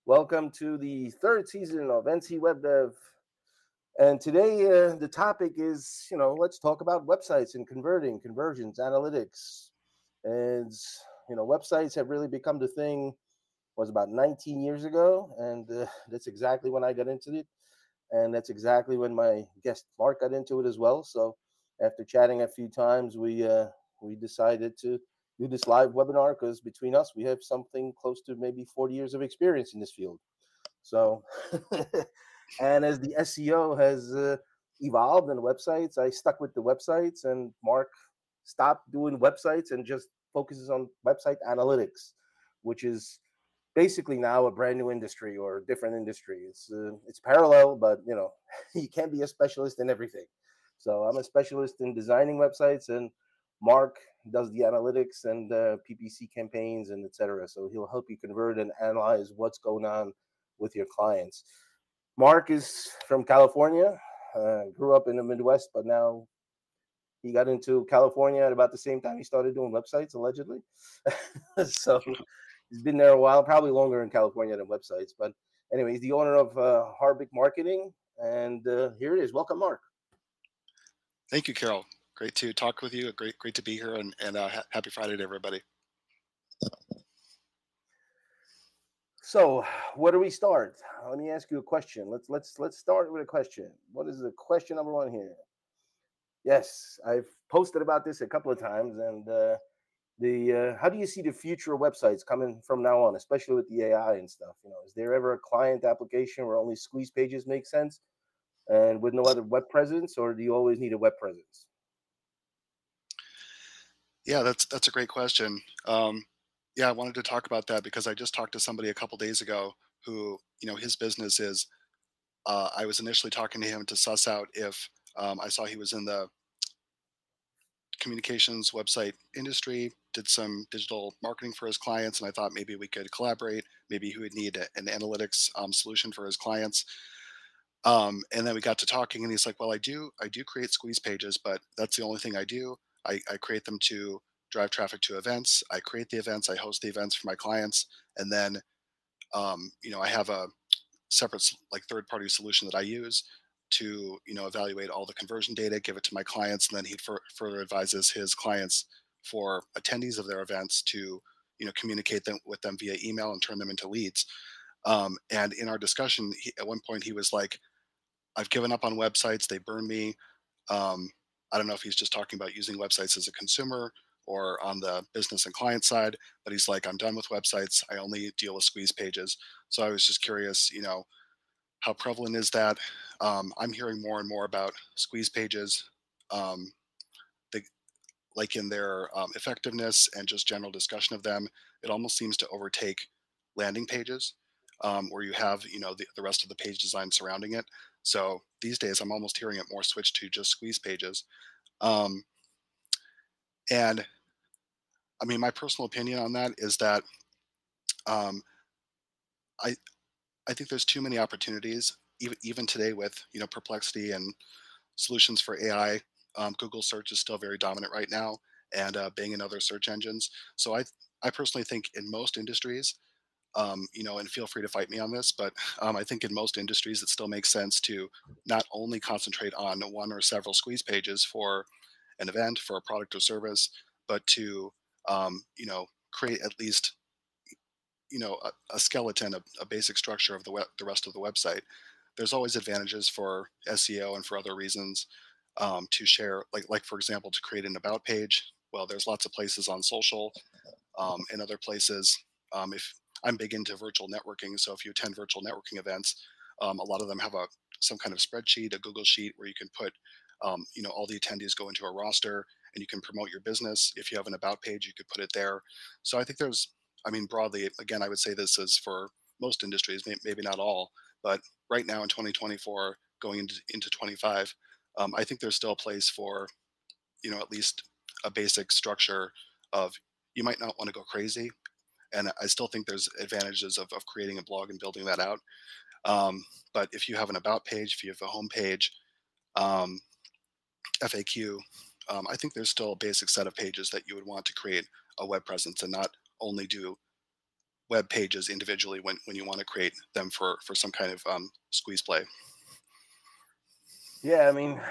Welcome to the third season of NC Web Dev. And today, the topic is, let's talk about websites and conversions, analytics. And, websites have really become the thing, was about 19 years ago. And that's exactly when I got into it. And that's exactly when my guest Mark got into it as well. So after chatting a few times, we decided to do this live webinar because between us, we have something close to maybe 40 years of experience in this field. So, and as the SEO has evolved in websites, I stuck with the websites, and Mark stopped doing websites and just focuses on website analytics, which is basically now a brand new industry or a different industry. It's parallel, but you can't be a specialist in everything. So I'm a specialist in designing websites, and Mark does the analytics and PPC campaigns and etc. So he'll help you convert and analyze what's going on with your clients. Mark is from California, grew up in the Midwest, but now he got into California at about the same time he started doing websites, allegedly. So he's been there a while, probably longer in California than websites. But anyway, he's the owner of Harbic Marketing. And here it is. Welcome, Mark. Thank you, Carol. Great to talk with you. Great to be here, and happy Friday to everybody. So, where do we start? Let me ask you a question. Let's start with a question. What is the question number one here? Yes, I've posted about this a couple of times, and the how do you see the future of websites coming from now on, especially with the AI and stuff? Is there ever a client application where only squeeze pages make sense, and with no other web presence, or do you always need a web presence? Yeah, that's a great question. Yeah, I wanted to talk about that because I just talked to somebody a couple days ago who, his business is. I was initially talking to him to suss out if I saw he was in the communications website industry, did some digital marketing for his clients, and I thought maybe we could collaborate. Maybe he would need an analytics solution for his clients. And then we got to talking, and he's like, "Well, I do create squeeze pages, but that's the only thing I do. I create them to drive traffic to events. I create the events, I host the events for my clients, and then I have a separate like third-party solution that I use to evaluate all the conversion data, give it to my clients, and then he further advises his clients for attendees of their events to communicate them with them via email and turn them into leads." And in our discussion, at one point he was like, "I've given up on websites. They burn me." Um, I don't know if he's just talking about using websites as a consumer or on the business and client side, but he's like, "I'm done with websites. I only deal with squeeze pages." So I was just curious, how prevalent is that? I'm hearing more and more about squeeze pages, um, they, like in their effectiveness and just general discussion of them. It almost seems to overtake landing pages, where you have the rest of the page design surrounding it. So these days, I'm almost hearing it more switch to just squeeze pages. Um, and I mean, my personal opinion on that is that um, I I think there's too many opportunities, even today with Perplexity and solutions for AI. Google search is still very dominant right now, and Bing and other search engines. So I personally think in most industries, and feel free to fight me on this, but I think in most industries it still makes sense to not only concentrate on one or several squeeze pages for an event, for a product or service, but to create at least a skeleton, a basic structure of the rest of the website. There's always advantages for SEO and for other reasons, to share, like for example, to create an about page. Well, there's lots of places on social, and other places. If I'm big into virtual networking, so if you attend virtual networking events, a lot of them have some kind of spreadsheet, a Google sheet where you can put, all the attendees go into a roster, and you can promote your business. If you have an about page, you could put it there. So I think I mean, broadly, again, I would say this is for most industries, maybe not all, but right now in 2024, going into 25, I think there's still a place for, at least a basic structure of, you might not want to go crazy. And I still think there's advantages of creating a blog and building that out. But if you have an about page, if you have a home page, um, FAQ, I think there's still a basic set of pages that you would want to create a web presence and not only do web pages individually when you want to create them for some kind of squeeze play. Yeah, I mean,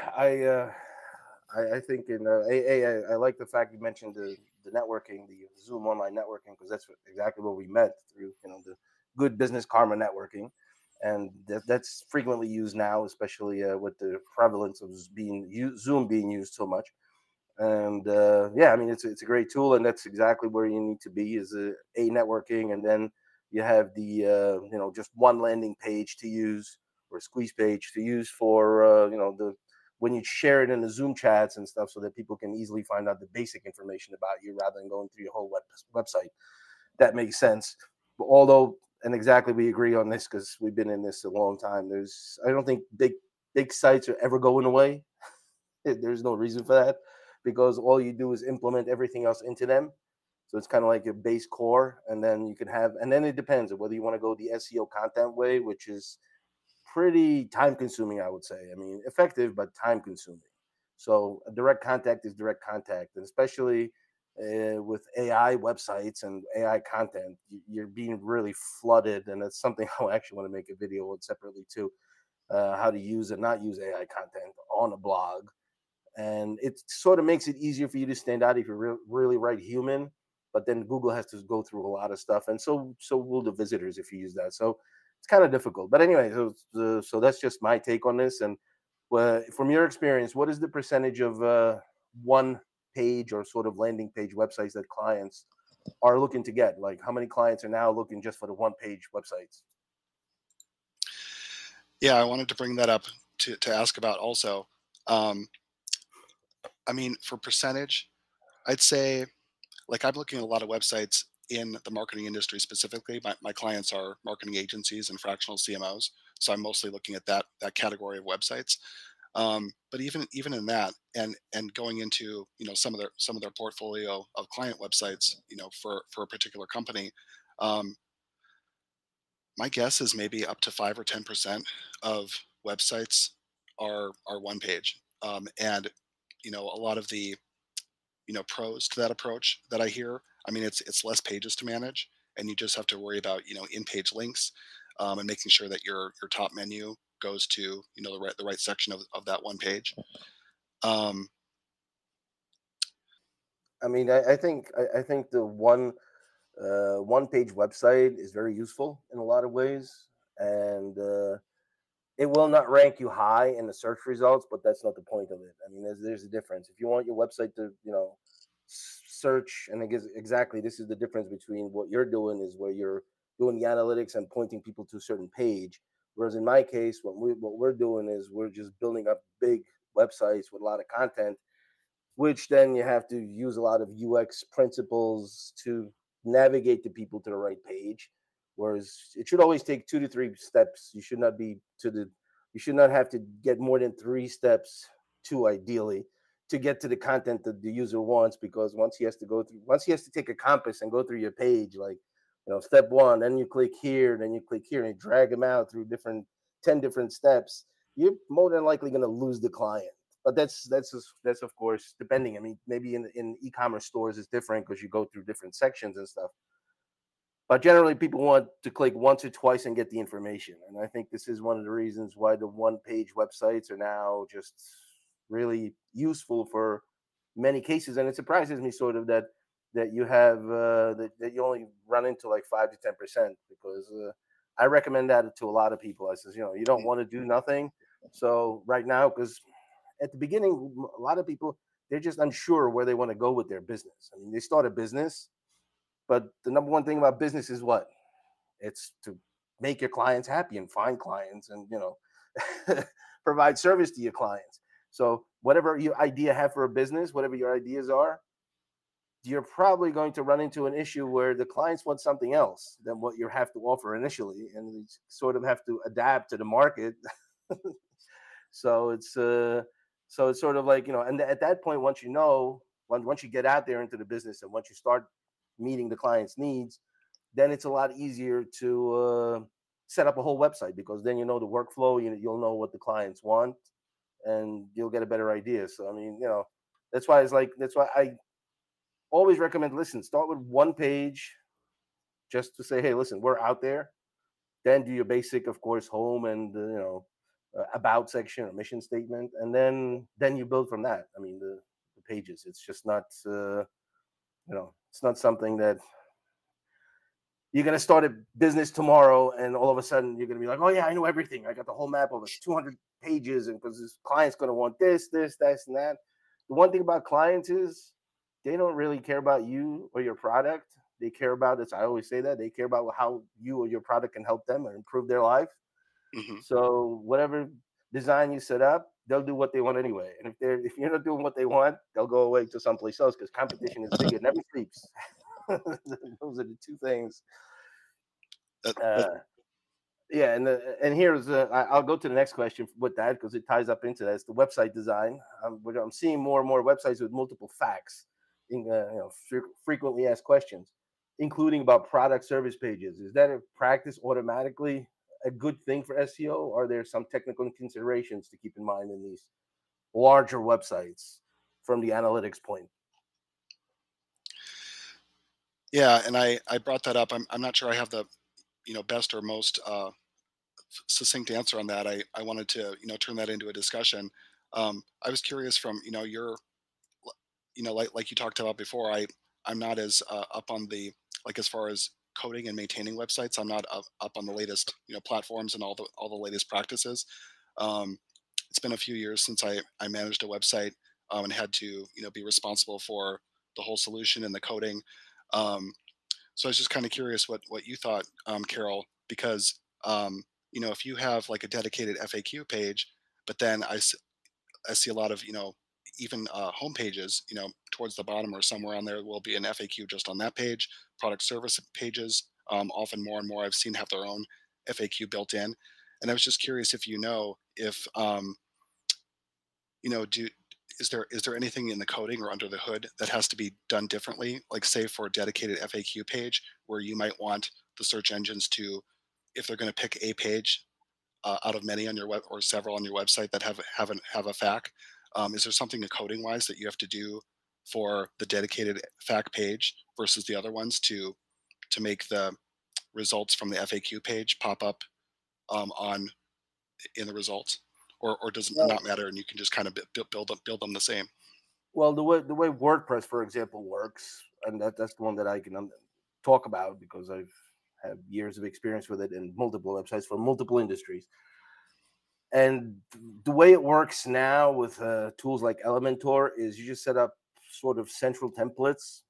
I think in I like the fact you mentioned the networking, the Zoom online networking, because that's exactly what we met through, the good business karma networking, and that's frequently used now, especially with the prevalence of Zoom being used so much. And yeah, I mean, it's a great tool, and that's exactly where you need to be, is a networking, and then you have the just one landing page to use, or squeeze page to use for the when you share it in the Zoom chats and stuff, so that people can easily find out the basic information about you rather than going through your whole website. That makes sense. But although, and exactly, we agree on this because we've been in this a long time. I don't think big sites are ever going away. There's no reason for that, because all you do is implement everything else into them. So it's kind of like a base core, and then you can have, and then it depends on whether you want to go the SEO content way, which is pretty time consuming, I would say. I mean, effective, but time consuming. So direct contact is direct contact, and especially with AI websites and AI content, you're being really flooded, and that's something I actually want to make a video on separately too. How to use and not use AI content on a blog, and it sort of makes it easier for you to stand out if you're really right human. But then Google has to go through a lot of stuff, and so will the visitors if you use that. So it's kind of difficult. But anyway, so that's just my take on this. And from your experience, what is the percentage of one page or sort of landing page websites that clients are looking to get? Like, how many clients are now looking just for the one page websites? Yeah, I wanted to bring that up to ask about also. Um, I mean, for percentage, I'd say, like, I'm looking at a lot of websites in the marketing industry specifically. My clients are marketing agencies and fractional CMOs, so I'm mostly looking at that category of websites. But even in that, and going into some of their portfolio of client websites, for a particular company, um, my guess is maybe up to 5 or 10% of websites are one page. And a lot of the pros to that approach that I hear. I mean, it's less pages to manage, and you just have to worry about in-page links, and making sure that your top menu goes to the right section of that one page. Um, I mean, I think the one page website is very useful in a lot of ways, and it will not rank you high in the search results, but that's not the point of it. I mean, there's a difference. If you want your website to search, and I guess exactly, this is the difference between what you're doing, is where you're doing the analytics and pointing people to a certain page, whereas in my case, what we're doing is we're just building up big websites with a lot of content, which then you have to use a lot of UX principles to navigate the people to the right page. Whereas it should always take 2 to 3 steps. You should not have to get more than 3 steps, two ideally, to get to the content that the user wants. Because once he has to take a compass and go through your page, like, step one, then you click here, then you click here, and you drag them out through 10 different steps, you're more than likely going to lose the client. But that's of course depending. I mean, maybe in e-commerce stores it's different because you go through different sections and stuff. But generally, people want to click once or twice and get the information. And I think this is one of the reasons why the one-page websites are now just really useful for many cases. And it surprises me sort of that you have that you only run into like 5 to 10%, because I recommend that to a lot of people. I says, you don't want to do nothing. So right now, because at the beginning, a lot of people, they're just unsure where they want to go with their business. I mean, they start a business, but the number one thing about business is what? It's to make your clients happy and find clients, and provide service to your clients. So whatever your idea have for a business, whatever your ideas are, you're probably going to run into an issue where the clients want something else than what you have to offer initially, and you sort of have to adapt to the market. So it's sort of like, and at that point, once you get out there into the business, and once you start meeting the client's needs, then it's a lot easier to set up a whole website, because then the workflow. You'll know what the clients want, and you'll get a better idea. So I mean, that's why I always recommend, listen, start with one page, just to say, hey, listen, we're out there. Then do your basic, of course, home and about section or mission statement, and then you build from that. I mean, the pages. It's just not it's not something that you're going to start a business tomorrow and all of a sudden you're going to be like, oh yeah, I know everything. I got the whole map of 200 pages, and because this client's going to want this, and that. The one thing about clients is they don't really care about you or your product. They care about this. I always say that they care about how you or your product can help them and improve their life. Hmm. So whatever design you set up, they'll do what they want anyway. And if you're not doing what they want, they'll go away to someplace else because competition is big. It never sleeps. Those are the two things. That, Yeah, and here's I'll go to the next question with that because it ties up into that. It's the website design. I'm seeing more and more websites with multiple facts, frequently asked questions, including about product service pages. Is that a practice automatically a good thing for SEO? Or are there some technical considerations to keep in mind in these larger websites from the analytics point? yeah, and I brought that up. I'm not sure I have the best or most succinct answer on that. I wanted to turn that into a discussion. I was curious from your like you talked about before. I'm not as up on the, like, as far as coding and maintaining websites. I'm not up on the latest platforms and all the latest practices. Um, it's been a few years since I managed a website, and had to be responsible for the whole solution and the coding. Um, so I was just kind of curious what you thought, Carol, because if you have like a dedicated FAQ page, but then I see a lot of even home pages, towards the bottom or somewhere on there will be an FAQ just on that page. Product service pages, often more and more I've seen have their own FAQ built in, and I was just curious if if do is there anything in the coding or under the hood that has to be done differently, like say for a dedicated FAQ page where you might want the search engines to, if they're going to pick a page out of many on your web or several on your website that have a FAQ, is there something coding wise that you have to do for the dedicated FAQ page versus the other ones to make the results from the FAQ page pop up on in the results, or does it Well, not matter and you can just kind of build them the same? well, the way WordPress, for example, works, and that's the one that I can talk about because I've had years of experience with it in multiple websites for multiple industries. And the way it works now with tools like Elementor is you just set up sort of central templates,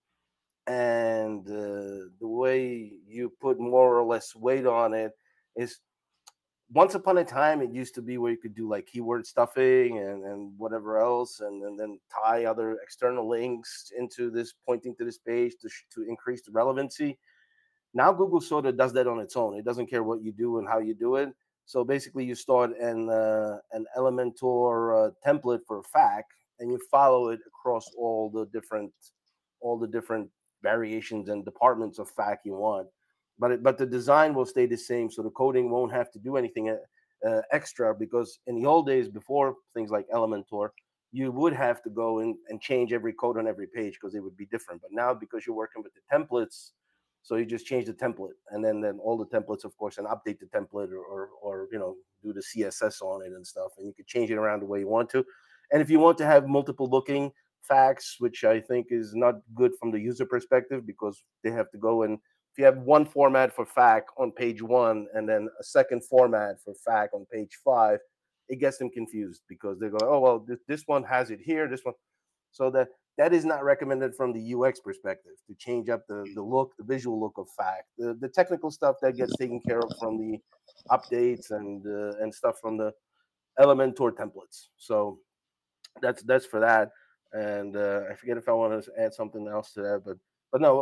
and the way you put more or less weight on it is, once upon a time it used to be where you could do like keyword stuffing and whatever else, and then tie other external links into this, pointing to this page to increase the relevancy. Now Google sort of does that on its own. It doesn't care what you do and how you do it. So basically, you start an Elementor template for a FAQ, and you follow it across all the different variations and departments of FAQ you want. But the design will stay the same, so the coding won't have to do anything extra. Because in the old days, before things like Elementor, you would have to go in and change every code on every page because it would be different. But now, because you're working with the templates, so you just change the template, and then all the templates, of course, and update the template, or do the CSS on it and stuff, and you can change it around the way you want to. And if you want to have multiple looking facts, which I think is not good from the user perspective, because they have to go and, if you have one format for FAQ on page 1 and then a second format for FAQ on page 5, it gets them confused because they go, oh well, this one has it here, this one. So that is not recommended from the UX perspective, to change up the visual look of FAQ. The technical stuff that gets taken care of from the updates and stuff from the Elementor templates. So that's for that. And I forget if I want to add something else to that, but no,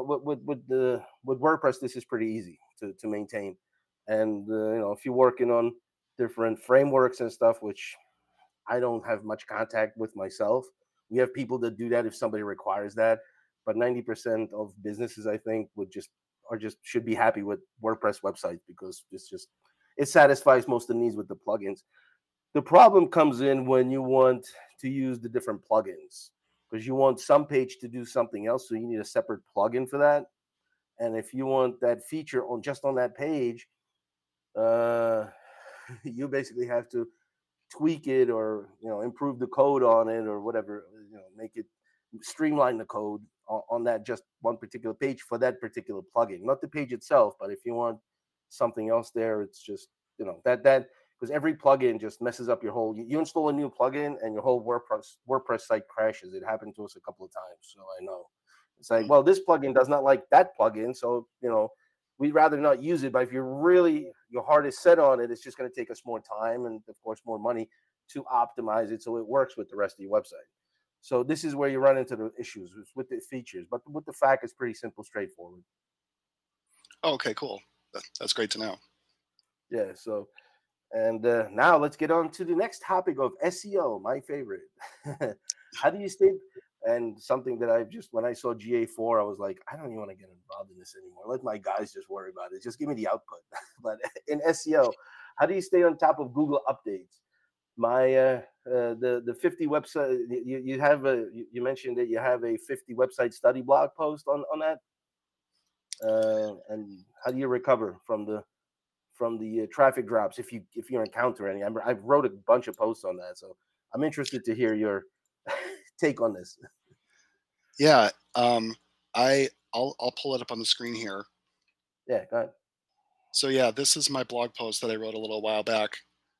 with WordPress, this is pretty easy to maintain. And if you're working on different frameworks and stuff, which I don't have much contact with myself. We have people that do that if somebody requires that, but 90% of businesses, I think, should be happy with WordPress websites because it satisfies most of the needs with the plugins. The problem comes in when you want to use the different plugins, because you want some page to do something else, so you need a separate plugin for that. And if you want that feature on just on that page, uh, you basically have to tweak it, or improve the code on it, or whatever, make it streamline the code on that just one particular page for that particular plugin, not the page itself. But if you want something else there, it's just that because every plugin just messes up your whole. You install a new plugin and your whole WordPress site crashes. It happened to us a couple of times, so I know. It's like, Mm. well, this plugin does not like that plugin, so we'd rather not use it. But if you're really your heart is set on it, it's just going to take us more time and, of course, more money to optimize it so it works with the rest of your website. So this is where you run into the issues with the features, but with the fact, it's pretty simple, straightforward. Oh, okay, cool. That's great to know. Yeah. So, and now let's get on to the next topic of SEO, my favorite. How do you stay? And something that when I saw GA4, I was like, I don't even want to get involved in this anymore. Let my guys just worry about it. Just give me the output. But in SEO, how do you stay on top of Google updates? The 50 website, you have you mentioned that you have a 50 website study blog post on that, and how do you recover from the traffic drops if you encounter any? I've wrote a bunch of posts on that, so I'm interested to hear your take on this. Yeah, I'll pull it up on the screen here. Yeah, go ahead. So yeah, this is my blog post that I wrote a little while back.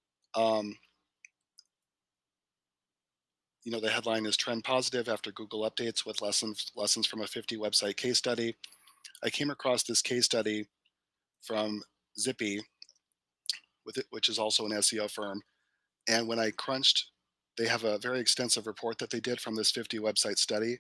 The headline is "Trend Positive After Google Updates with Lessons from a 50 Website Case Study." I came across this case study from Zippy, which is also an SEO firm. And when I crunched, they have a very extensive report that they did from this 50 website study.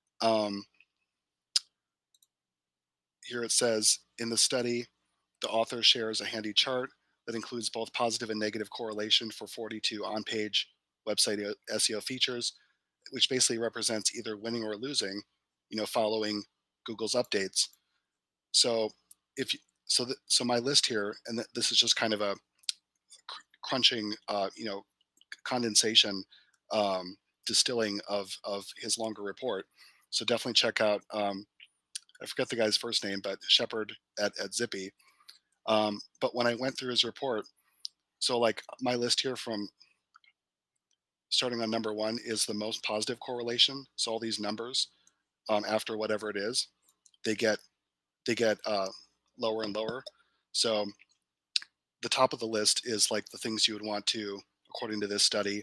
Here it says, in the study, the author shares a handy chart that includes both positive and negative correlation for 42 on-page website SEO features, which basically represents either winning or losing, following Google's updates. So so my list here, and this is just kind of a crunching, condensation, distilling of his longer report. So definitely check out. I forget the guy's first name, but Shepard at Zippy. But when I went through his report, so like my list here from starting on number 1 is the most positive correlation. So all these numbers, after whatever it is, they get lower and lower. So the top of the list is like the things you would want to, according to this study,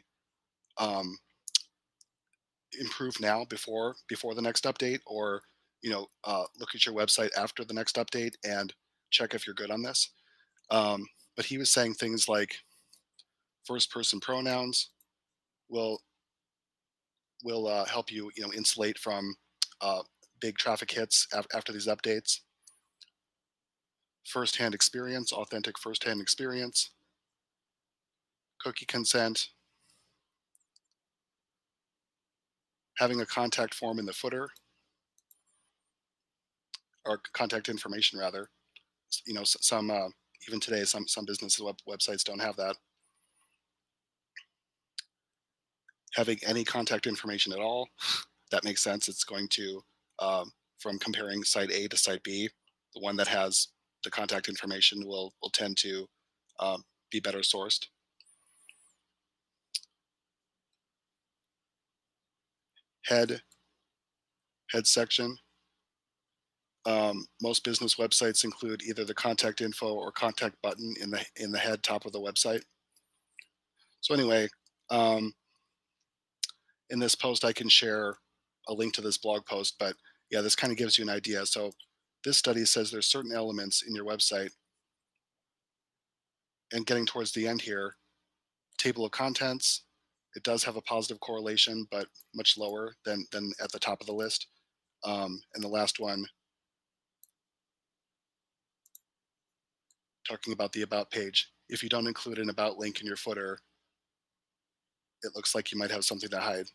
improve now before the next update, or look at your website after the next update and check if you're good on this. But he was saying things like first person pronouns will help you insulate from big traffic hits after these updates. First-hand experience, authentic first-hand experience, cookie consent, having a contact form in the footer, or contact information rather. Some even today, some businesses websites don't have that. Having any contact information at all, that makes sense. It's going to, from comparing site A to site B, the one that has the contact information will tend to be better sourced. Head section. Most business websites include either the contact info or contact button in the head top of the website. So anyway, in this post, I can share a link to this blog post, but yeah, this kind of gives you an idea. So this study says there's certain elements in your website, and getting towards the end here, table of contents, it does have a positive correlation, but much lower than at the top of the list. And the last one, talking about the about page. If you don't include an about link in your footer, it looks like you might have something to hide.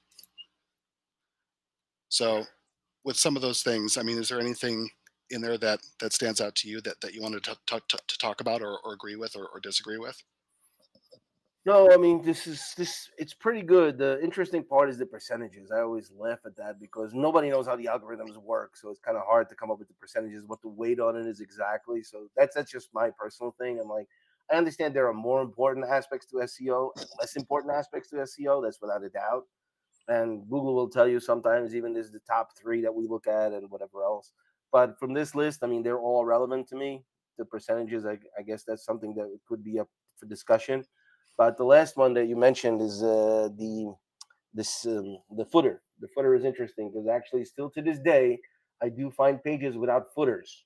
So with some of those things, I mean, is there anything in there that stands out to you that you wanted to talk about or agree with or disagree with? No, I mean this. It's pretty good. The interesting part is the percentages. I always laugh at that because nobody knows how the algorithms work, so it's kind of hard to come up with the percentages, what the weight on it is exactly. So that's just my personal thing. I'm like, I understand there are more important aspects to SEO and less important aspects to SEO. That's without a doubt. And Google will tell you sometimes even this is the top three that we look at and whatever else. But from this list, I mean, they're all relevant to me. The percentages, I guess that's something that could be up for discussion. But the last one that you mentioned is the footer. The footer is interesting because actually, still to this day, I do find pages without footers,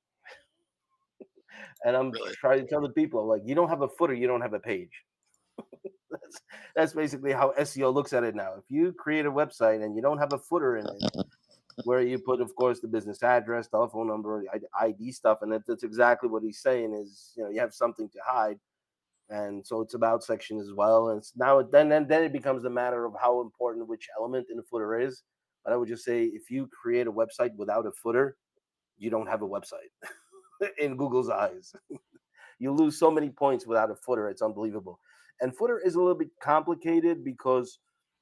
and I'm Really? trying to tell the people like, you don't have a footer, you don't have a page. that's that's basically how SEO looks at it now. If you create a website and you don't have a footer in it, where you put, of course, the business address, telephone number, ID stuff, and that's exactly what he's saying is, you have something to hide, and so it's about section as well. And it's now then it becomes a matter of how important which element in the footer is. But I would just say if you create a website without a footer, you don't have a website in Google's eyes. You lose so many points without a footer; it's unbelievable. And footer is a little bit complicated because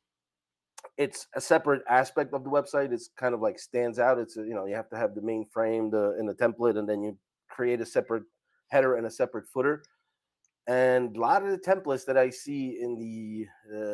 it's a separate aspect of the website. It's kind of like stands out. You have to have the main frame, the in the template, and then you create a separate header and a separate footer. And a lot of the templates that I see in the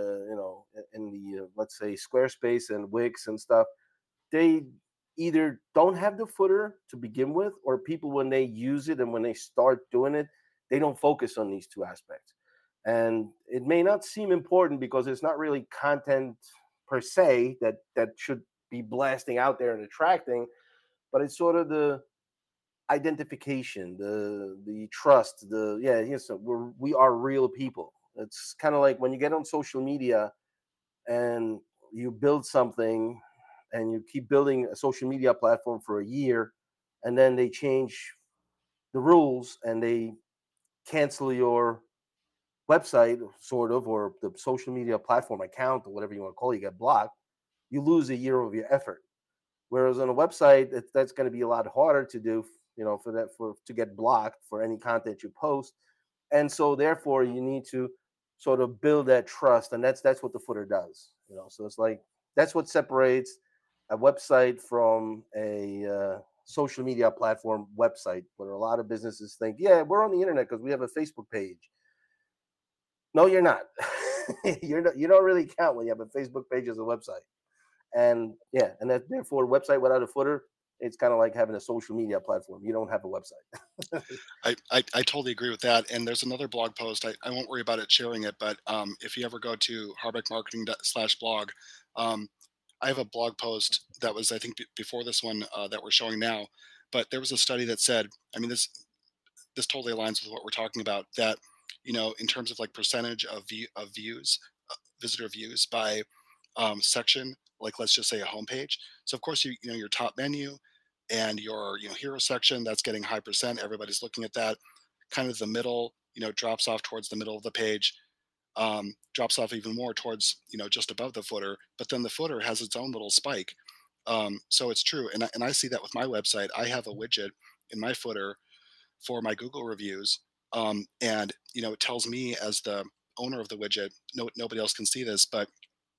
in the let's say Squarespace and Wix and stuff, they either don't have the footer to begin with, or people when they use it and when they start doing it, they don't focus on these two aspects. And it may not seem important because it's not really content per se that should be blasting out there and attracting, but it's sort of the identification, the trust, the yeah, yes, so we are real people. It's kind of like when you get on social media and you build something and you keep building a social media platform for a year, and then they change the rules and they cancel your website, sort of, or the social media platform account or whatever you want to call it, you get blocked, you lose a year of your effort. Whereas on a website, that's going to be a lot harder to do, for that, for to get blocked for any content you post. And so therefore you need to sort of build that trust, and that's what the footer does. So it's like that's what separates a website from a social media platform website, where a lot of businesses think, yeah, we're on the internet because we have a Facebook page. No, you're not. You don't really count when you have a Facebook page as a website. And yeah, and that therefore website without a footer, it's kind of like having a social media platform. You don't have a website. I totally agree with that. And there's another blog post. I won't worry about it sharing it, but if you ever go to harbeckmarketing.com/blog, I have a blog post that was, I think, before this one that we're showing now. But there was a study that said, I mean, this totally aligns with what we're talking about. That, in terms of like percentage of views, visitor views by section, like let's just say a homepage. So of course your top menu and your hero section, that's getting high percent. Everybody's looking at that. Kind of the middle, drops off towards the middle of the page. Drops off even more towards just above the footer. But then the footer has its own little spike. So it's true, and I see that with my website. I have a widget in my footer for my Google reviews, and it tells me as the owner of the widget. No, nobody else can see this, but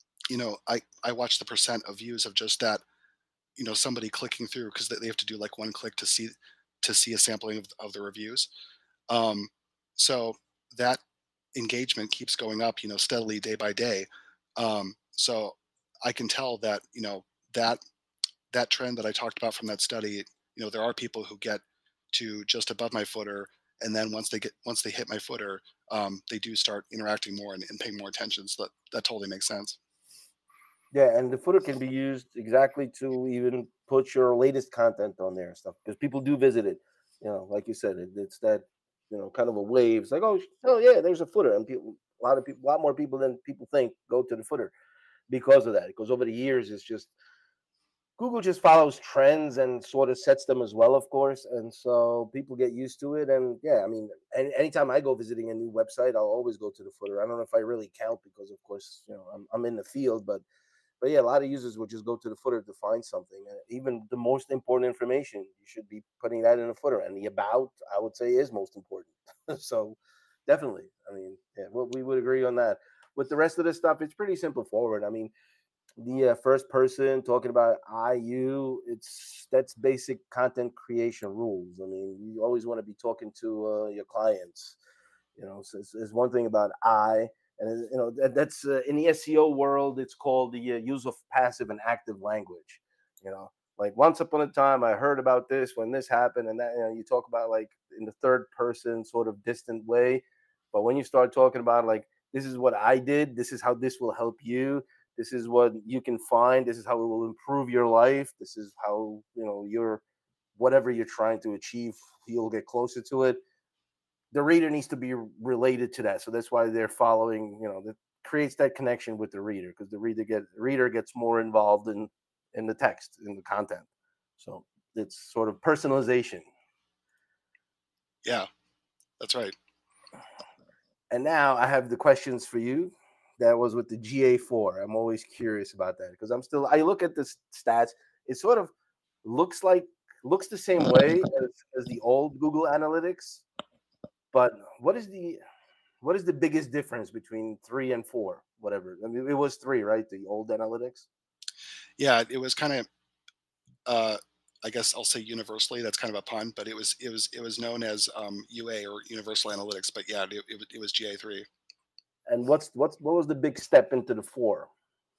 I watch the percent of views of just that, somebody clicking through because they have to do like one click to see a sampling of the reviews. Um, so that engagement keeps going up, steadily day by day. So I can tell that, that trend that I talked about from that study, there are people who get to just above my footer, and then once they hit my footer, they do start interacting more and paying more attention. So that totally makes sense. Yeah, and the footer can be used exactly to even put your latest content on there and stuff because people do visit it. Like you said, it's that kind of a wave. It's like, oh yeah, there's a footer, and a lot more people than people think go to the footer because of that. Because over the years, it's just Google just follows trends and sort of sets them as well, of course, and so people get used to it. And yeah, I mean, anytime I go visiting a new website, I'll always go to the footer. I don't know if I really count because, of course, I'm in the field, but yeah, a lot of users will just go to the footer to find something. And even the most important information, you should be putting that in the footer. And the about, I would say, is most important. So Definitely. I mean, yeah, we would agree on that. With the rest of this stuff, it's pretty simple forward. I mean, the first person talking about IU, that's basic content creation rules. I mean, you always want to be talking to your clients. You know, so it's one thing about and you know that's in the SEO world, it's called the use of passive and active language. You know, like once upon a time, I heard about this when this happened, and that you talk about like in the third person sort of distant way, but when you start talking about like this is what I did, this is how this will help you, this is what you can find, this is how it will improve your life, this is how your whatever you're trying to achieve, you'll get closer to it. The reader needs to be related to that. So that's why they're following, that creates that connection with the reader, because the reader gets more involved in the text, in the content. So it's sort of personalization. Yeah, that's right. And now I have the questions for you. That was with the GA4. I'm always curious about that because I look at the stats. It sort of looks like looks the same way as the old Google Analytics, but what is the biggest difference between 3 and 4? Whatever. I mean, it was 3, right? The old Analytics. Yeah, it was kind of, uh, I guess I'll say universally. That's kind of a pun, but it was known as UA, or Universal Analytics. But yeah, it was GA3. And what was the big step into the 4?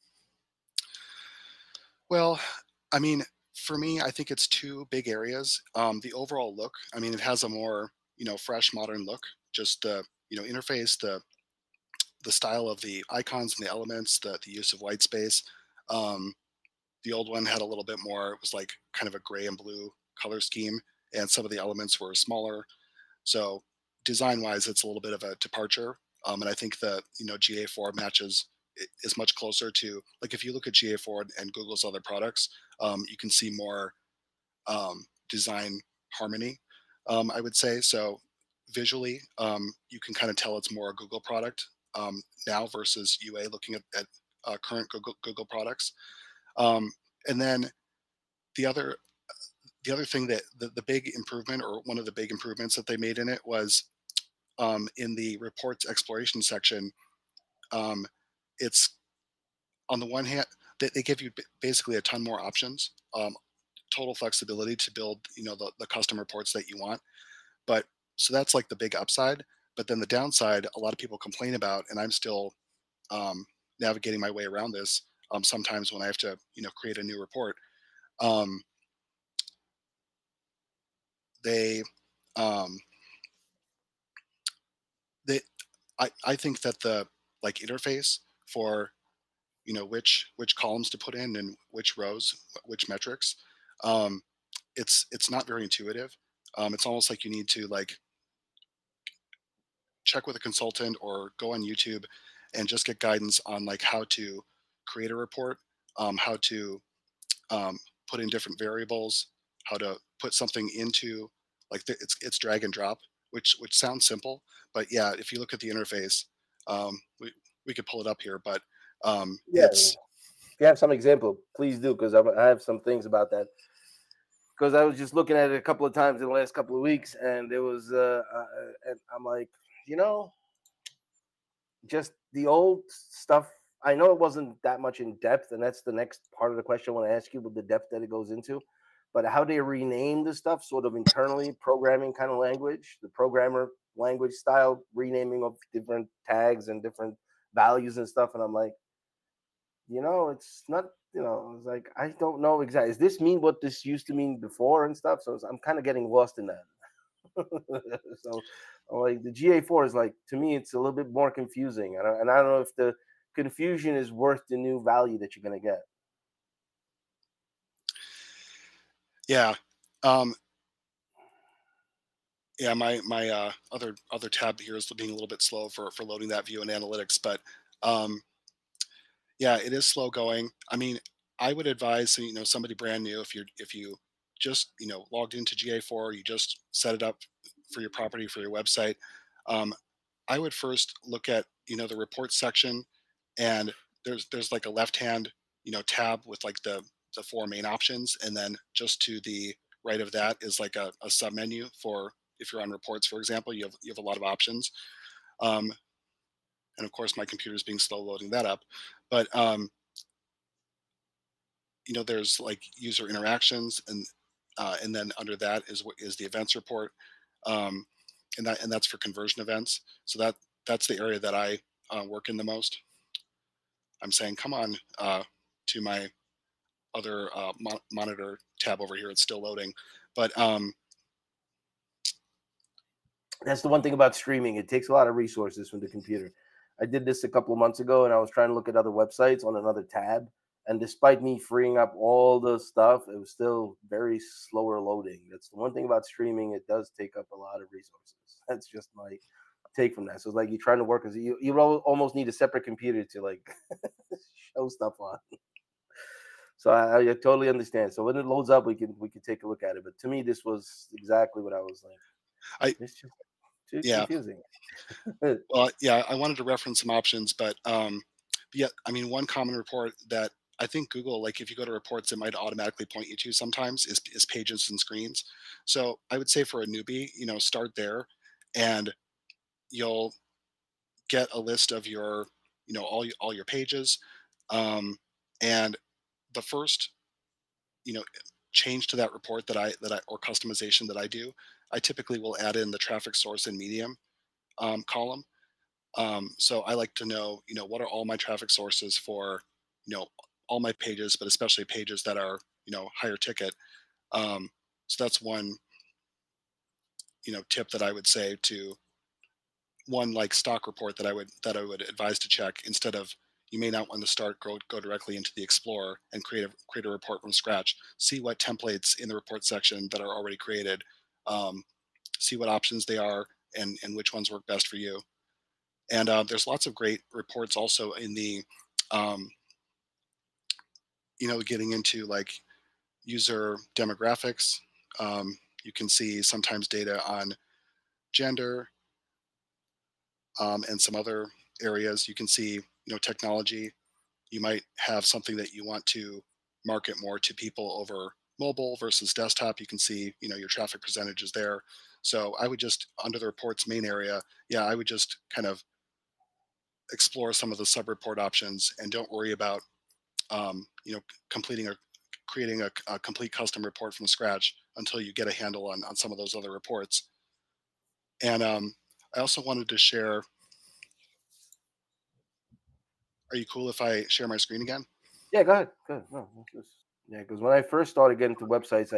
Well, I mean, for me, I think it's two big areas. The overall look. I mean, it has a more fresh, modern look. Just the interface, the style of the icons and the elements, the use of white space. Um, the old one had a little bit more. It was like kind of a gray and blue color scheme, and some of the elements were smaller. So design wise, it's a little bit of a departure. And I think the GA4 matches is much closer to, like, if you look at GA4 and Google's other products, you can see more design harmony. I would say so. Visually, you can kind of tell it's more a Google product now versus UA. Looking at current Google products, um, and then the other the other thing that the big improvement, or one of the big improvements that they made in it, was in the reports exploration section. Um, it's on the one hand, they give you basically a ton more options, total flexibility to build the custom reports that you want. But so that's like the big upside. But then the downside, a lot of people complain about, and I'm still um, navigating my way around this. Sometimes when I have to create a new report, um, they um, they I think that the like interface for which columns to put in and which rows, which metrics, um, it's not very intuitive. It's almost like you need to like check with a consultant or go on YouTube and just get guidance on like how to create a report, how to um, put in different variables, how to put something into like it's drag and drop, which sounds simple, but yeah, if you look at the interface, we could pull it up here, but Yeah. it's If you have some example, please do, because I have some things about that. Because I was just looking at it a couple of times in the last couple of weeks, and it was, and I'm like, you know, just the old stuff. I know it wasn't that much in depth, and that's the next part of the question I want to ask you with the depth that it goes into. But how they rename the stuff, sort of internally, programming kind of language, the programmer language style, renaming of different tags and different values and stuff. And I'm like, it's not, it's like, I don't know exactly. Does this mean what this used to mean before and stuff? So I'm kind of getting lost in that. So like the GA4 is like, to me, it's a little bit more confusing. And I don't know if the confusion is worth the new value that you're going to get. yeah. Um, yeah, my other tab here is being a little bit slow for loading that view in analytics, but um, yeah, it is slow going. I mean, I would advise somebody brand new, if you just logged into GA4, you just set it up for your property, for your website. Um, I would first look at the report section, and there's like a left hand tab with like the four main options, and then just to the right of that is like a sub menu for, if you're on reports, for example, you have a lot of options. Um, and of course, my computer is being slow loading that up. But there's like user interactions, and then under that is what is the events report, um, and that's for conversion events. So that's the area that I work in the most. I'm saying, come on, to my other monitor tab over here. It's still loading, but That's the one thing about streaming. It takes a lot of resources from the computer. I did this a couple of months ago, and I was trying to look at other websites on another tab. And despite me freeing up all the stuff, it was still very slower loading. That's the one thing about streaming. It does take up a lot of resources. That's just my take from that. So it's like you're trying to work as you almost need a separate computer to like show stuff on. So I totally understand. So when it loads up, we can take a look at it. But to me, this was exactly what I was like. I It's just too yeah. confusing. Well, yeah, I wanted to reference some options, but yeah, I mean, one common report that I think Google, like if you go to reports, it might automatically point you to sometimes is pages and screens. So I would say for a newbie, start there, and you'll get a list of your, all your pages, um, and the first, you know, change to that report that I or customization that I do, I typically will add in the traffic source and medium column. So I like to know, what are all my traffic sources for, you know, all my pages, but especially pages that are, higher ticket. So that's one, tip that I would say to one like stock report that I would advise to check instead of you may not want to go directly into the Explorer and create a report from scratch. See what templates in the report section that are already created. Um, See what options they are and which ones work best for you. And there's lots of great reports also in the, um, getting into like user demographics. You can see sometimes data on gender, and some other areas. You can see, technology. You might have something that you want to market more to people over mobile versus desktop. You can see, your traffic percentages there. So I would just, under the reports main area, yeah, I would just kind of explore some of the sub-report options and don't worry about, completing or creating a complete custom report from scratch until you get a handle on some of those other reports. And I also wanted to share. Are you cool if I share my screen again? Yeah, go ahead. Go ahead. No, yeah, because when I first started getting to websites,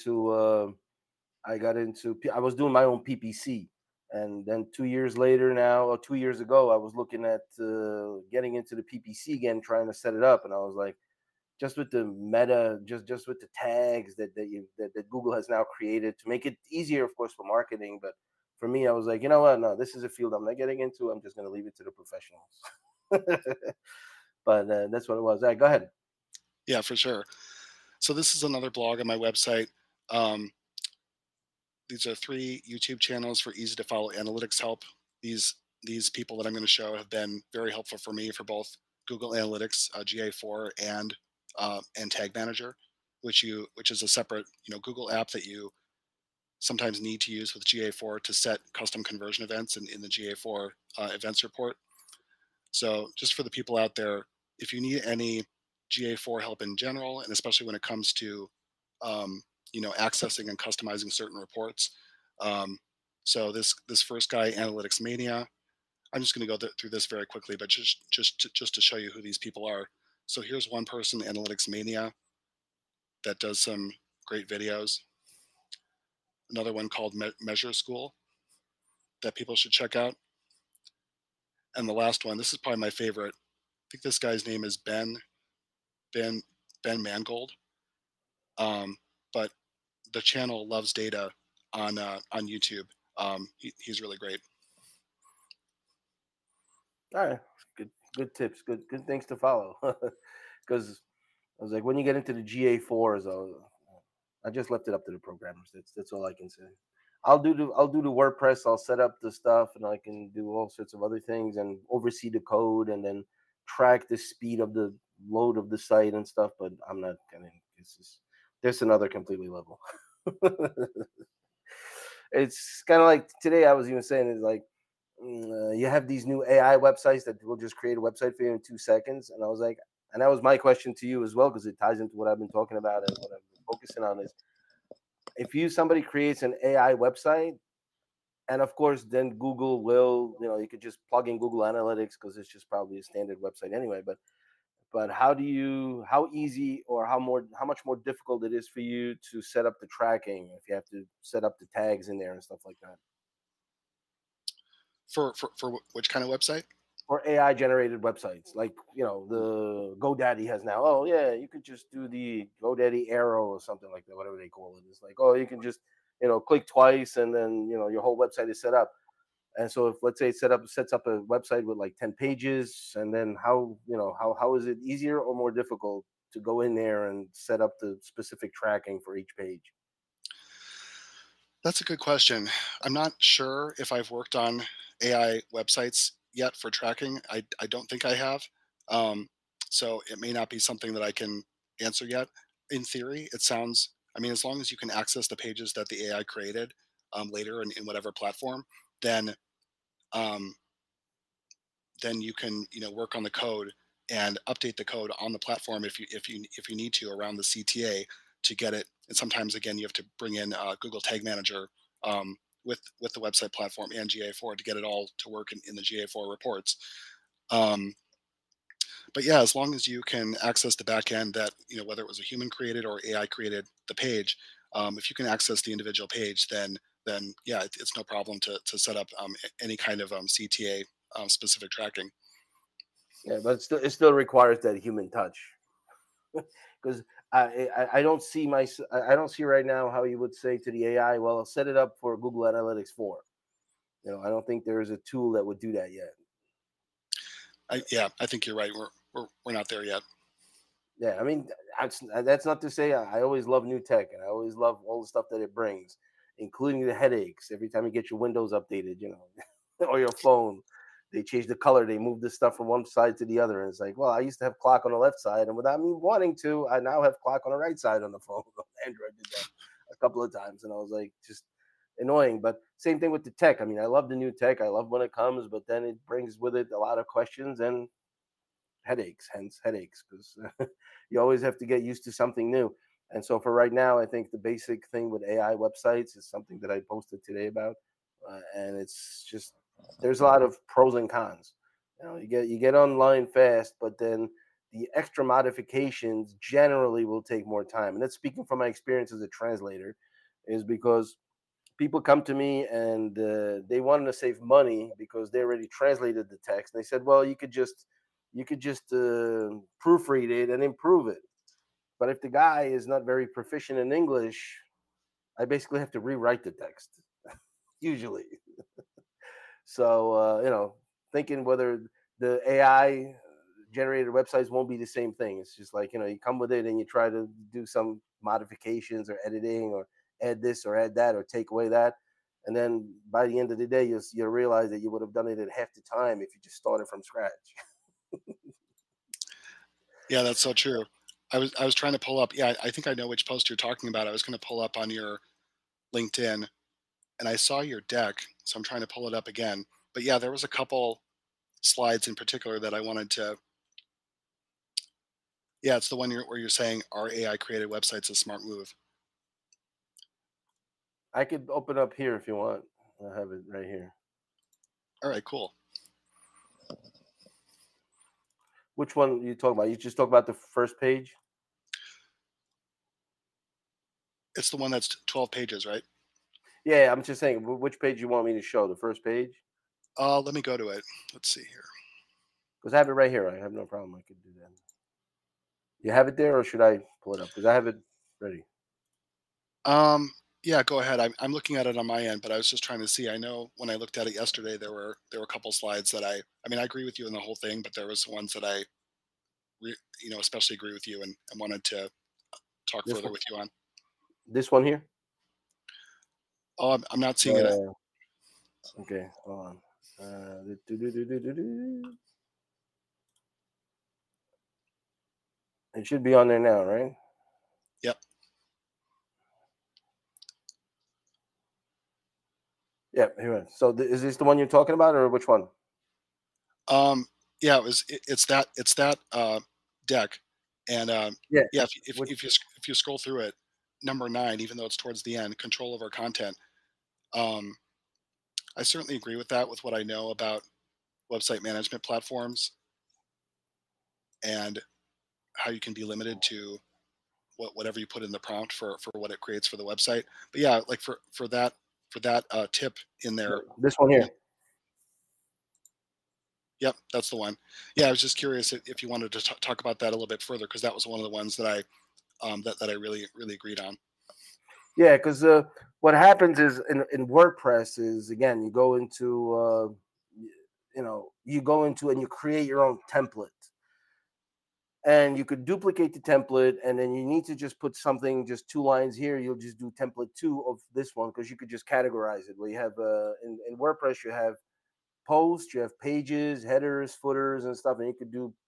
I was doing my own PPC, and then 2 years later now, or 2 years ago, I was looking at getting into the PPC again, trying to set it up, and I was like, just with the meta, just with the tags that Google has now created to make it easier, of course, for marketing, but for me, I was like, you know what? No, this is a field I'm not getting into. I'm just going to leave it to the professionals. But that's what it was. All right, go ahead. Yeah, for sure. So this is another blog on my website. Um, these are 3 YouTube channels for easy to follow analytics help. These people that I'm going to show have been very helpful for me for both Google Analytics, GA4, and Tag Manager, which is a separate, Google app that you sometimes need to use with GA4 to set custom conversion events in the GA4 events report. So just for the people out there, if you need any GA4 help in general, and especially when it comes to, accessing and customizing certain reports. Um, so this first guy, Analytics Mania, I'm just going to go through this very quickly, but just to show you who these people are. So here's one person, Analytics Mania, that does some great videos. Another one called Measure School that people should check out. And the last one, this is probably my favorite. I think this guy's name is Ben Ben Mangold. But the channel Loves Data on YouTube. He's really great. All right, good tips, good things to follow. Because I was like, when you get into the GA4s, I just left it up to the programmers. That's all I can say. I'll do the WordPress. I'll set up the stuff, and I can do all sorts of other things and oversee the code, and then track the speed of the load of the site and stuff. But I'm not gonna. There's another completely level. It's kind of like today. I was even saying is like you have these new AI websites that will just create a website for you in 2 seconds. And I was like, and that was my question to you as well, because it ties into what I've been talking about and what I've been focusing on is if somebody creates an AI website, and of course, then Google will, you could just plug in Google Analytics because it's just probably a standard website anyway. But how easy or how much more difficult it is for you to set up the tracking if you have to set up the tags in there and stuff like that? For which kind of website? Or AI generated websites like the GoDaddy has now. Oh yeah, you could just do the GoDaddy Arrow or something like that, whatever they call it. It's like, oh, you can just click twice and then your whole website is set up. And so if let's say it sets up a website with like 10 pages, and then how is it easier or more difficult to go in there and set up the specific tracking for each page? That's a good question. I'm not sure if I've worked on AI websites yet for tracking. I don't think I have. Um, so it may not be something that I can answer yet. In theory, it sounds, I mean, as long as you can access the pages that the AI created later in whatever platform, then um, then you can work on the code and update the code on the platform if you need to around the CTA to get it. And sometimes again you have to bring in Google Tag Manager with the website platform and GA4 to get it all to work in the GA4 reports. Um, but yeah, as long as you can access the back end that whether it was a human created or AI created the page, if you can access the individual page, then yeah, it's no problem to set up any kind of CTA specific tracking. Yeah, but it still requires that human touch because I don't see I don't see right now how you would say to the AI, well, I'll set it up for Google Analytics 4. I don't think there is a tool that would do that yet. Yeah, I think you're right. We're not there yet. Yeah, I mean, that's not to say I always love new tech and I always love all the stuff that it brings, including the headaches every time you get your Windows updated, or your phone. They change the color, they move the stuff from one side to the other. And it's like, well, I used to have clock on the left side, and without me wanting to, I now have clock on the right side on the phone. Android did that a couple of times, and I was like, just annoying. But same thing with the tech. I mean, I love the new tech, I love when it comes, but then it brings with it a lot of questions and headaches, hence headaches, because you always have to get used to something new. And so for right now, I think the basic thing with AI websites is something that I posted today about, and it's just there's a lot of pros and cons. You get online fast, but then the extra modifications generally will take more time. And that's speaking from my experience as a translator, is because people come to me and they wanted to save money because they already translated the text. And they said, well, you could just proofread it and improve it. But if the guy is not very proficient in English, I basically have to rewrite the text usually. So thinking whether the AI generated websites won't be the same thing. It's just like you come with it and you try to do some modifications or editing or add this or add that or take away that, and then by the end of the day, you'll realize that you would have done it in half the time if you just started from scratch. Yeah, that's so true. I was trying to pull up. Yeah, I think I know which post you're talking about. I was going to pull up on your LinkedIn, and I saw your deck, so I'm trying to pull it up again. But yeah, there was a couple slides in particular that I wanted to. Yeah, it's the one where you're saying our AI created websites a smart move. I could open up here if you want. I have it right here. All right, cool. Which one you talk about? You just talk about the first page? It's the one that's 12 pages, right? Yeah, I'm just saying which page you want me to show, the first page? Let me go to it. Let's see here. Because I have it right here. I have no problem. I could do that. You have it there, or should I pull it up? Because I have it ready. Um, yeah, go ahead. I'm looking at it on my end, but I was just trying to see. I know when I looked at it yesterday, there were a couple slides that I mean, I agree with you in the whole thing, but there was ones that especially agree with you and wanted to talk This further one, with you on. this one here. Oh, I'm not seeing it. Uh, okay, hold on. It should be on there now, right? Yep. Yeah. Here. So is this the one you're talking about, or which one? Um, yeah, it's that deck, and Yeah. yeah, Which if you scroll through it, number 9, even though it's towards the end, control over content. Um, I certainly agree with that. With what I know about website management platforms and how you can be limited to whatever you put in the prompt for what it creates for the website. But yeah, like for that tip in there. this one You know, here. yep, that's the one. Yeah, I was just curious if you wanted to talk about that a little bit further, because that was one of the ones that I really agreed on. Yeah, because what happens is in WordPress is, again, you go into you go into and you create your own template, and you could duplicate the template, and then you need to just put something, just 2 lines here. You'll just do template 2 of this one, because you could just categorize it. Where you have in WordPress, you have posts, you have pages, headers, footers, and stuff, and you could do,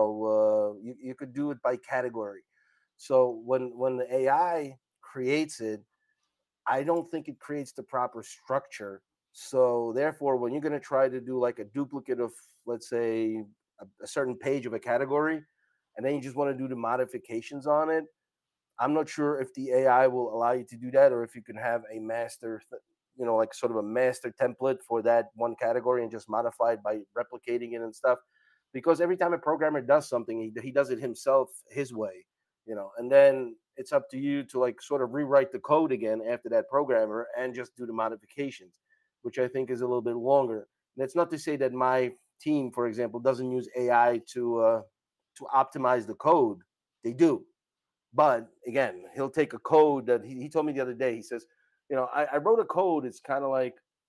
you could do it by category. So when the AI creates it, I don't think it creates the proper structure. So therefore, when you're going to try to do like a duplicate of, let's say, a certain page of a category, and then you just want to do the modifications on it, I'm not sure if the AI will allow you to do that, or if you can have a master, like sort of a master template for that one category and just modify it by replicating it and stuff. Because every time a programmer does something, he does it himself his way, and then it's up to you to like sort of rewrite the code again after that programmer and just do the modifications, which I think is a little bit longer. And that's not to say that my team, for example, doesn't use AI to optimize the code. They do, but again, he'll take a code that he told me the other day. He says, I wrote a code. It's kind of like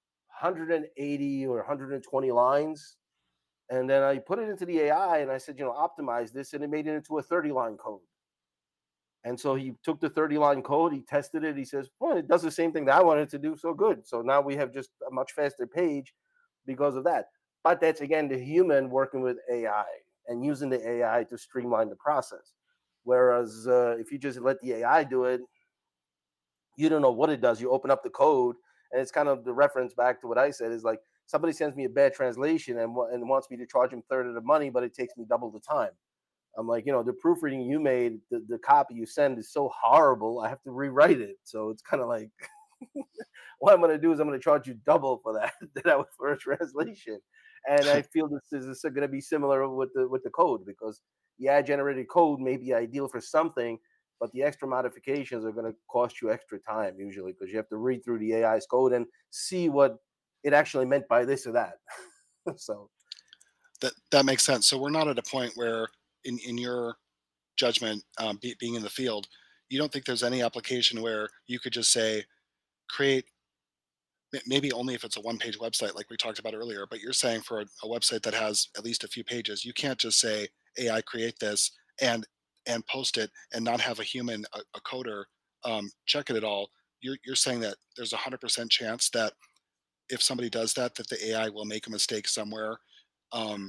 180 or 120 lines. And then I put it into the AI and I said, optimize this. And it made it into a 30-line code. And so he took the 30-line code, he tested it. He says, well, it does the same thing that I wanted to do. So good. So now we have just a much faster page because of that. But that's, again, the human working with AI and using the AI to streamline the process. Whereas if you just let the AI do it, you don't know what it does. You open up the code, and it's kind of the reference back to what I said is like, somebody sends me a bad translation and wants me to charge him third of the money, but it takes me double the time. I'm like, the proofreading you made, the copy you send is so horrible. I have to rewrite it. So it's kind of like, what I'm going to do is I'm going to charge you double for that was for a translation. And I feel this is going to be similar with the code, because the AI generated code may be ideal for something, but the extra modifications are going to cost you extra time usually, because you have to read through the AI's code and see what it actually meant by this or that. So That makes sense. So we're not at a point where, in your judgment, being in the field, you don't think there's any application where you could just say create, maybe only if it's a one-page website like we talked about earlier, but you're saying for a website that has at least a few pages, you can't just say AI create this and post it and not have a human, a coder, check it at all. You're saying that there's 100% chance that if somebody does that, that the AI will make a mistake somewhere. Um,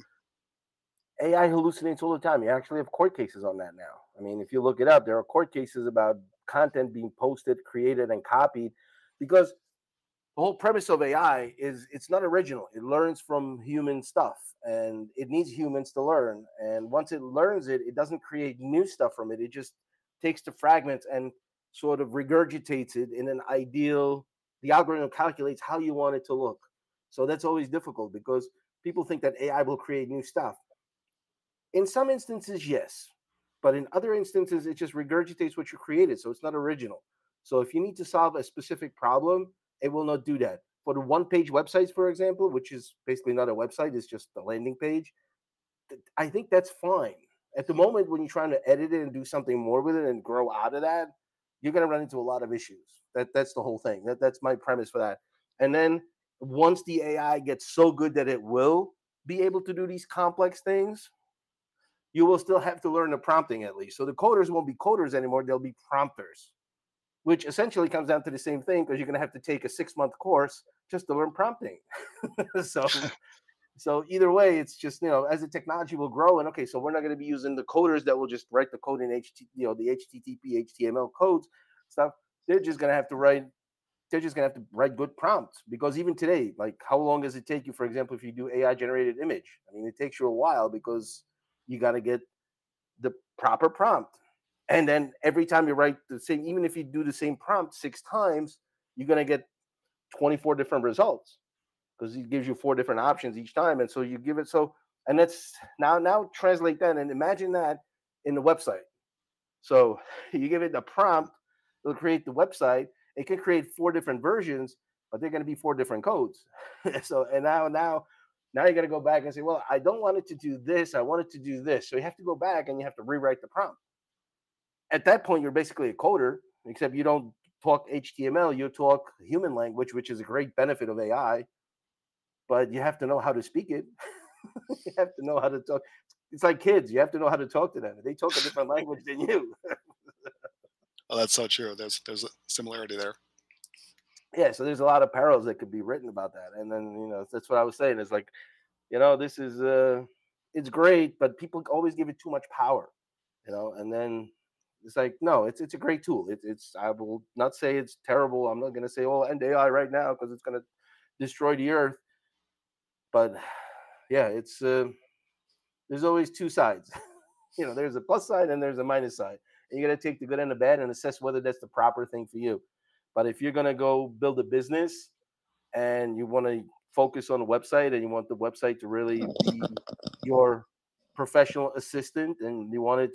AI hallucinates all the time. You actually have court cases on that now. I mean, if you look it up, there are court cases about content being posted, created, and copied, because the whole premise of AI is it's not original. It learns from human stuff, and it needs humans to learn. And once it learns it, it doesn't create new stuff from it. It just takes the fragments and sort of regurgitates it in an ideal. The algorithm calculates how you want it to look. So that's always difficult, because people think that AI will create new stuff. In some instances, yes, but in other instances, it just regurgitates what you created, so it's not original. So if you need to solve a specific problem, it will not do that. For the one-page websites, for example, which is basically not a website, it's just a landing page, I think that's fine. At the moment, when you're trying to edit it and do something more with it and grow out of that, you're going to run into a lot of issues. That's the whole thing. That's my premise for that. And then once the AI gets so good that it will be able to do these complex things, you will still have to learn the prompting at least. So the coders won't be coders anymore. They'll be prompters, which essentially comes down to the same thing, because you're going to have to take a 6-month course just to learn prompting. so, so either way, it's just, as the technology will grow, and okay, so we're not going to be using the coders that will just write the code in the HTTP, HTML codes stuff. They're just going to have to write they're just gonna have to write good prompts, because even today, like, how long does it take you, for example, if you do AI generated image? I mean, it takes you a while because you got to get the proper prompt. And then every time you write the same, even if you do the same prompt 6 times, you're going to get 24 different results, because it gives you 4 different options each time. And so you give it, so, and that's now translate that and imagine that in the website. So you give it the prompt, it'll create the website. It can create 4 different versions, but they're going to be 4 different codes. So, and now you got to go back and say, well, I don't want it to do this. I want it to do this. So you have to go back and you have to rewrite the prompt. At that point, you're basically a coder, except you don't talk HTML, you talk human language, which is a great benefit of AI, but you have to know how to speak it. You have to know how to talk. It's like kids, you have to know how to talk to them. They talk a different language than you. Oh, that's so true. There's a similarity there. Yeah, so there's a lot of parallels that could be written about that. And then, that's what I was saying. It's like, this is it's great, but people always give it too much power, and then it's like, no, it's a great tool. It's I will not say it's terrible. I'm not gonna say, oh, end AI right now because it's gonna destroy the earth. But yeah, it's there's always 2 sides. There's a plus side and there's a minus side. And you got to take the good and the bad and assess whether that's the proper thing for you. But if you're gonna go build a business and you want to focus on the website and you want the website to really be your professional assistant, and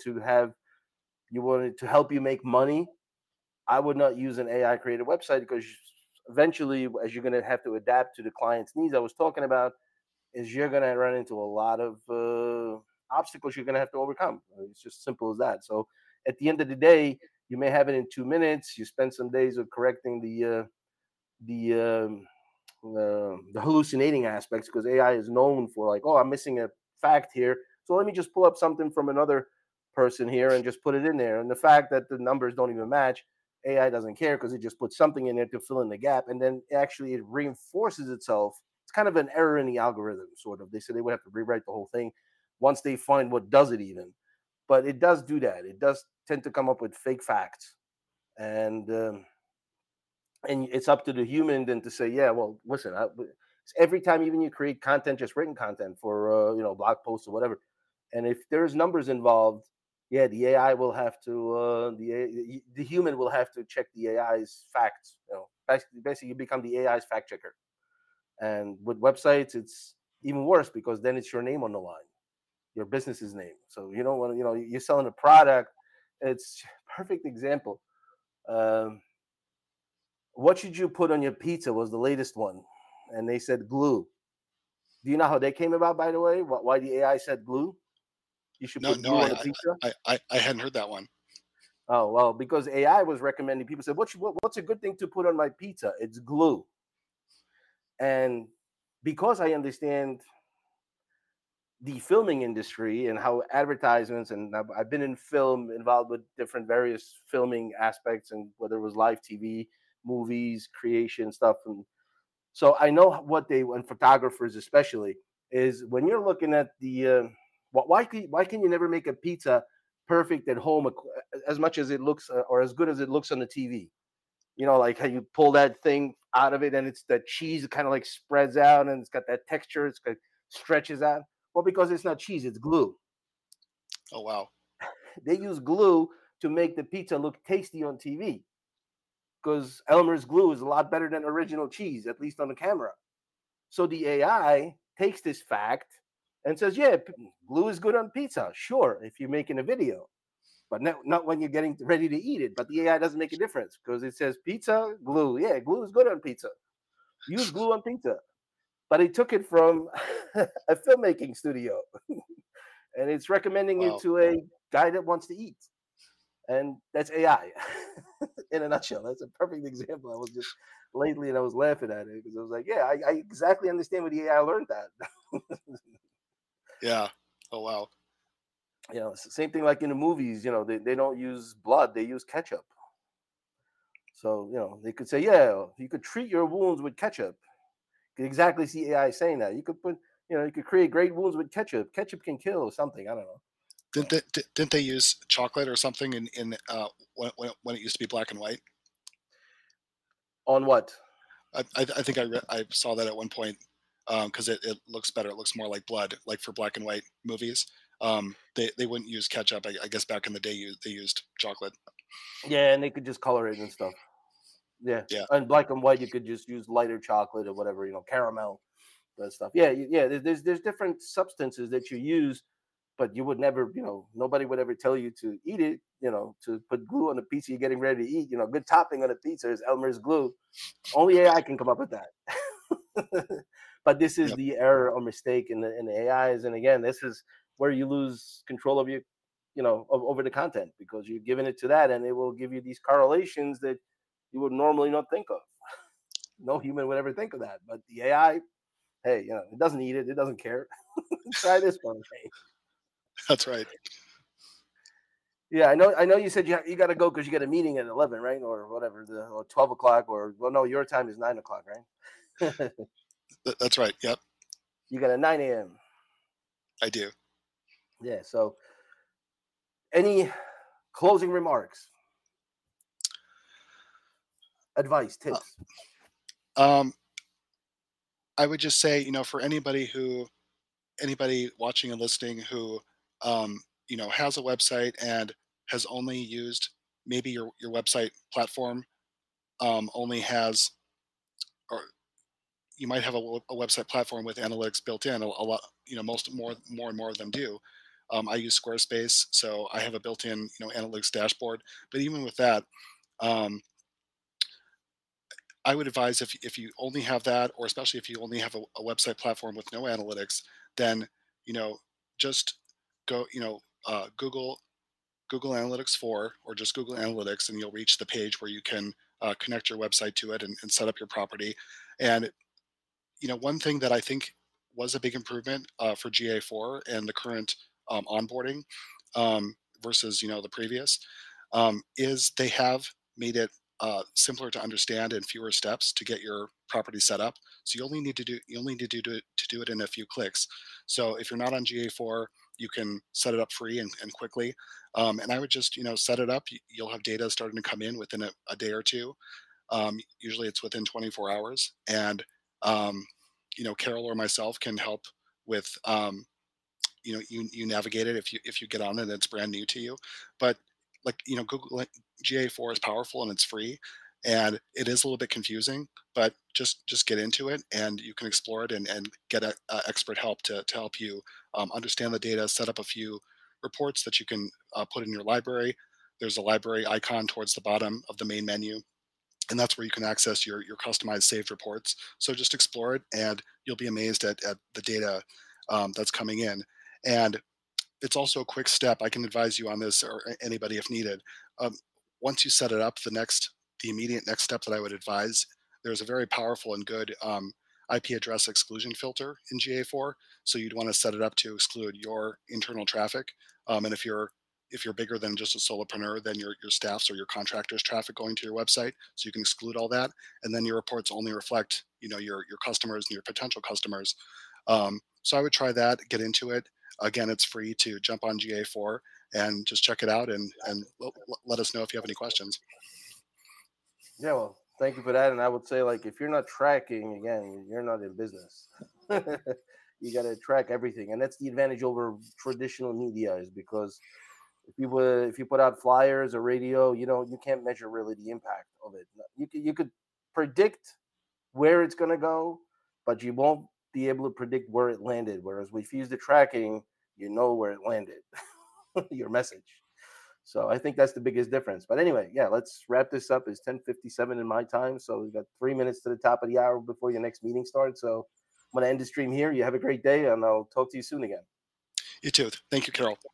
you want it to help you make money, I would not use an AI created website, because eventually, as you're going to have to adapt to the client's needs, I was talking about, is you're going to run into a lot of obstacles you're going to have to overcome. It's just simple as that. So at the end of the day, you may have it in 2 minutes. You spend some days of correcting the the hallucinating aspects, because AI is known for, like, oh, I'm missing a fact here, so let me just pull up something from another person here and just put it in there. And the fact that the numbers don't even match, AI doesn't care, because it just puts something in there to fill in the gap, and then actually it reinforces itself. It's kind of an error in the algorithm, sort of. They said they would have to rewrite the whole thing once they find what does it even. But it does do that. It does tend to come up with fake facts, and it's up to the human then to say, yeah, well, listen, every time, even you create content, just written content for blog posts or whatever, and if there's numbers involved, yeah, the AI will have to the human will have to check the AI's facts. Basically you become the AI's fact checker. And with websites, it's even worse, because then it's your name on the line, your business's name. So you don't want to, you're selling a product. It's perfect example. um, what should you put on your pizza was the latest one, and they said glue. Do you know how they came about, by the way? Why the AI said glue? You should No, put no, glue on the pizza. I hadn't heard that one. Oh, well, because AI was recommending, people said, what's a good thing to put on my pizza? It's glue. And because I understand the filming industry and how advertisements, and I've been in film, involved with different various filming aspects, and whether it was live TV, movies, creation stuff. And so I know what they, and photographers especially, is when you're looking at the why can you never make a pizza perfect at home, as much as it looks, or as good as it looks on the TV? Like how you pull that thing out of it and it's the cheese kind of like spreads out and it's got that texture, it's got, stretches out. Well, because it's not cheese, it's glue. Oh, wow. They use glue to make the pizza look tasty on TV, because Elmer's glue is a lot better than original cheese, at least on the camera. So the AI takes this fact and says, yeah, glue is good on pizza. Sure, if you're making a video, but not when you're getting ready to eat it. But the AI doesn't make a difference, because it says pizza, glue. Yeah, glue is good on pizza. Use glue on pizza. But it took it from a filmmaking studio and it's recommending it Wow. to a guy that wants to eat. And that's AI in a nutshell. That's a perfect example. I was just lately and I was laughing at it, because I was like, yeah, I exactly understand what the AI learned that. Yeah. Oh, wow. It's the same thing like in the movies, they don't use blood, they use ketchup. So, they could say, yeah, you could treat your wounds with ketchup. You could exactly see AI saying that. You could put, you could create great wounds with ketchup. Ketchup can kill or something. I don't know. Didn't they use chocolate or something in when it used to be black and white? On what? I think I saw that at one point because it looks better. It looks more like blood, like for black and white movies. They wouldn't use ketchup. I guess back in the day they used chocolate. Yeah, and they could just color it and stuff. Yeah, Yeah, and black and white, you could just use lighter chocolate or whatever, caramel, that stuff. Yeah, yeah. There's different substances that you use, but you would never, nobody would ever tell you to eat it. To put glue on the pizza you're getting ready to eat. Good topping on a pizza is Elmer's glue. Only AI can come up with that. But this is yep, the error or mistake in the AIs, and again, this is where you lose control of over the content, because you're giving it to that, and it will give you these correlations that you would normally not think of. No human would ever think of that, but the AI, hey, it doesn't eat it, it doesn't care. Try this one. Hey. that's right. Yeah, I know. You said you got to go because you got a meeting at 11, right, or whatever, or 12 o'clock, or well, no, your time is 9 o'clock, right? That's right. Yep, You got a 9 a.m. I do. Yeah. So, any closing remarks, advice, tips? Um, I would just say, for anybody watching and listening who has a website and has only used, maybe your website platform only has, or you might have a website platform with analytics built in. A lot, most more and more of them do. I use Squarespace, so I have a built-in analytics dashboard. But even with that, um, I would advise, if you only have that, or especially if you only have a website platform with no analytics, then you know just go, Google Analytics 4, or just Google Analytics, and you'll reach the page where you can connect your website to it, and set up your property. And one thing that I think was a big improvement for GA4 and the current onboarding, versus the previous, is they have made it simpler to understand and fewer steps to get your property set up. So you only need to do it in a few clicks. So if you're not on GA4, you can set it up free and quickly. And I would just set it up. You'll have data starting to come in within a day or two. Usually it's within 24 hours, and um, Carol or myself can help with you navigate it if you get on it and it's brand new to you. But like Google, GA4 is powerful and it's free, and it is a little bit confusing, but just get into it, and you can explore it, and get expert help to help you understand the data, set up a few reports that you can put in your library. There's a library icon towards the bottom of the main menu, and that's where you can access your customized saved reports. So just explore it, and you'll be amazed at the data that's coming in. And it's also a quick step. I can advise you on this, or anybody if needed. Um, Once you set it up, the immediate next step that I would advise, there's a very powerful and good IP address exclusion filter in GA4. So you'd want to set it up to exclude your internal traffic. And if you're bigger than just a solopreneur, then your staff's or your contractors' traffic going to your website. So you can exclude all that, and then your reports only reflect your customers and your potential customers. So I would try that, get into it. Again, it's free to jump on GA4 and just check it out, and let us know if you have any questions. Yeah, well, thank you for that. And I would say, like, if you're not tracking, again, you're not in business. You got to track everything, and that's the advantage over traditional media, is because if you put out flyers or radio, you can't measure really the impact of it. You could predict where it's going to go, but you won't be able to predict where it landed. Whereas if you use the tracking, you know where it landed, your message. So I think that's the biggest difference. But anyway, yeah, let's wrap this up. It's 10:57 in my time, so we've got 3 minutes to the top of the hour before your next meeting starts. So I'm going to end the stream here. You have a great day, and I'll talk to you soon again. You too. Thank you, Carol.